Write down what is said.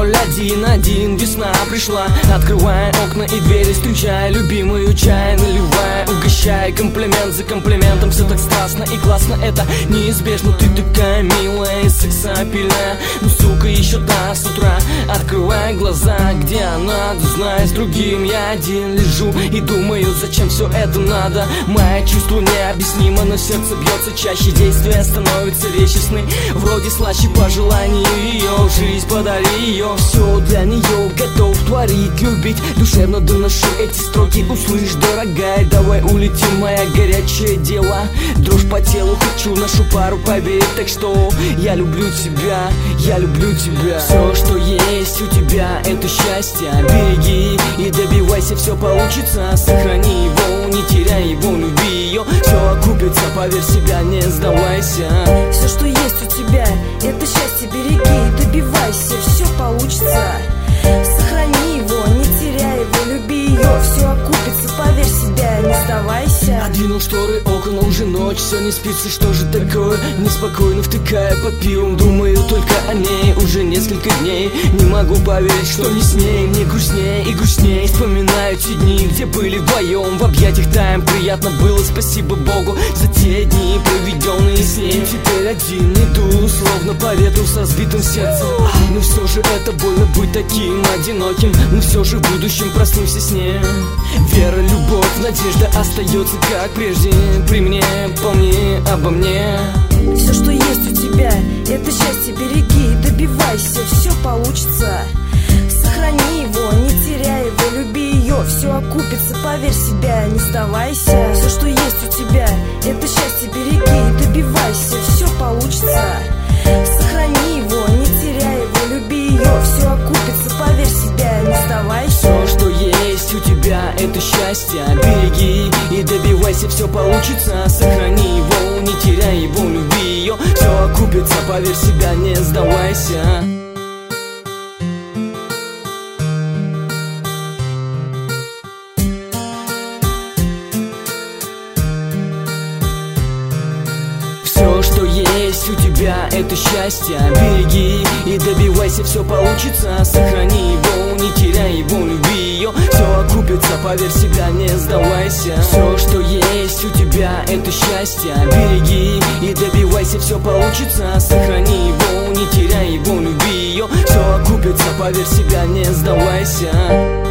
011, весна пришла. Открывая окна и двери, встречая любимую чай, наливая, угощая комплимент за комплиментом. Все так страстно и классно, это неизбежно. Ты такая милая и сексапильная, ну сука, еще та с утра. Открывая глаза, где она, да знай, с другим я один лежу и думаю, зачем все это надо. Мои чувства необъяснимо, но сердце бьется чаще, действия становятся резче, сны вроде слаще по желанию ее. Жизнь подари ее, все для нее готов творить, любить. Душевно доношу эти строки, услышь, дорогая, давай улетим, моя горячая дева. Дрожь по телу, хочу нашу пару поверить, так что я люблю тебя, я люблю тебя. Все, что есть у тебя, это счастье, береги и добивайся, все получится. Сохрани его, не теряй его, люби ее, все окупится, поверь себя, не сдавайся. Все, что есть у тебя, это счастье, береги и добивайся, все получится. Сохрани его, не теряй его, люби ее, все окупится, поверь себя, не сдавайся. Отдвинул шторы окон, уже ночь, все не спится, что же такое? Неспокойно втыкая под пивом, думаю только о ней уже несколько дней. Не могу поверить, что не с ней, мне грустнее и грустнее. Вспоминаю те дни, где были вдвоем, в объятиях таем, приятно было, спасибо Богу за те дни, проведенные с ней. Теперь один иду, словно по ветру с разбитым сердцем. Но все же это больно быть таким одиноким, но все же в будущем проснусь с ней. Вера, любовь, надежда остается как прежде. При мне, помни обо мне. Все, что есть у тебя, это счастье, береги и добивайся, все получится. Сохрани его, не теряй его, люби ее, все окупится, поверь себя, не сдавайся. Все, что есть у тебя, это счастье, береги и добивайся, все получится. Сохрани его, не теряй его, люби ее, все окупится, поверь себя, не сдавайся. Все, что есть у тебя, это счастье, береги и добивайся, все получится. Сохрани его, не теряй его, люби ее, все окупится, поверь себя, не сдавайся. Все, что есть у тебя, это счастье, береги и добивайся, все получится. Сохрани его, не теряй его, люби ее, все окупится, поверь себя, не сдавайся. Все, что есть у тебя, это счастье, береги и добивайся, все получится. Сохрани его, не теряй его, люби ее, все окупится, поверь себя, не сдавайся.